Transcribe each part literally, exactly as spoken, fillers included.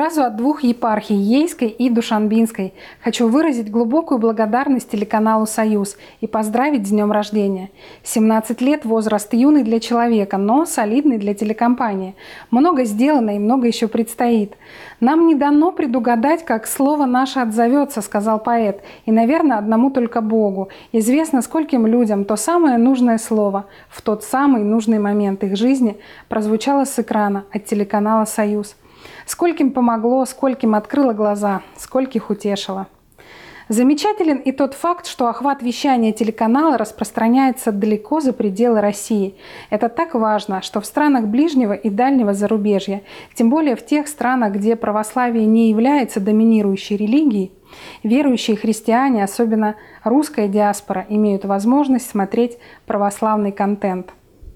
Сразу от двух епархий, Ейской и Душанбинской, хочу выразить глубокую благодарность телеканалу «Союз» и поздравить с днем рождения. семнадцать лет – возраст юный для человека, но солидный для телекомпании. Много сделано и много еще предстоит. «Нам не дано предугадать, как слово наше отзовется», – сказал поэт, и, наверное, одному только Богу. Известно, скольким людям то самое нужное слово в тот самый нужный момент их жизни прозвучало с экрана от телеканала «Союз». Скольким помогло, скольким открыло глаза, скольких утешило. Замечателен и тот факт, что охват вещания телеканала распространяется далеко за пределы России. Это так важно, что в странах ближнего и дальнего зарубежья, тем более в тех странах, где православие не является доминирующей религией, верующие христиане, особенно русская диаспора, имеют возможность смотреть православный контент.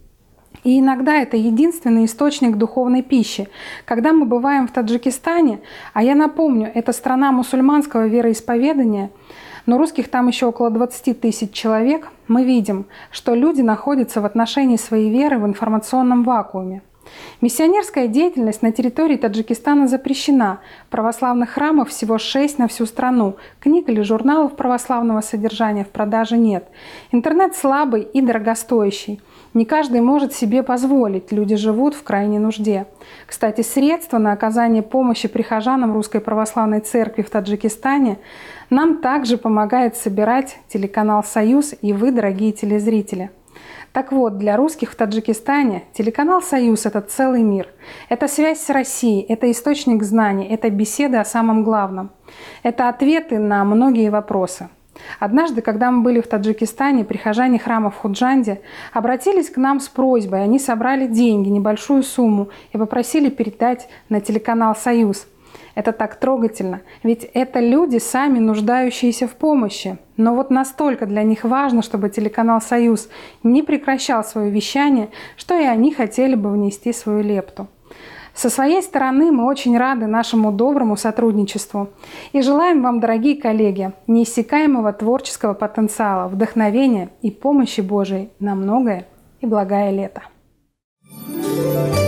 И иногда это единственный источник духовной пищи. Когда мы бываем в Таджикистане, а я напомню, это страна мусульманского вероисповедания, но русских там еще около двадцати тысяч человек, мы видим, что люди находятся в отношении своей веры в информационном вакууме. Миссионерская деятельность на территории Таджикистана запрещена. Православных храмов всего шесть на всю страну. Книг или журналов православного содержания в продаже нет. Интернет слабый и дорогостоящий. Не каждый может себе позволить, люди живут в крайней нужде. Кстати, средства на оказание помощи прихожанам Русской Православной Церкви в Таджикистане нам также помогает собирать телеканал «Союз» и вы, дорогие телезрители. Так вот, для русских в Таджикистане телеканал «Союз» — это целый мир. Это связь с Россией, это источник знаний, это беседы о самом главном. Это ответы на многие вопросы. Однажды, когда мы были в Таджикистане, прихожане храма в Худжанде обратились к нам с просьбой. Они собрали деньги, небольшую сумму, и попросили передать на телеканал «Союз». Это так трогательно, ведь это люди, сами нуждающиеся в помощи. Но вот настолько для них важно, чтобы телеканал «Союз» не прекращал свое вещание, что и они хотели бы внести свою лепту. Со своей стороны мы очень рады нашему доброму сотрудничеству и желаем вам, дорогие коллеги, неиссякаемого творческого потенциала, вдохновения и помощи Божией на многое и благое лето.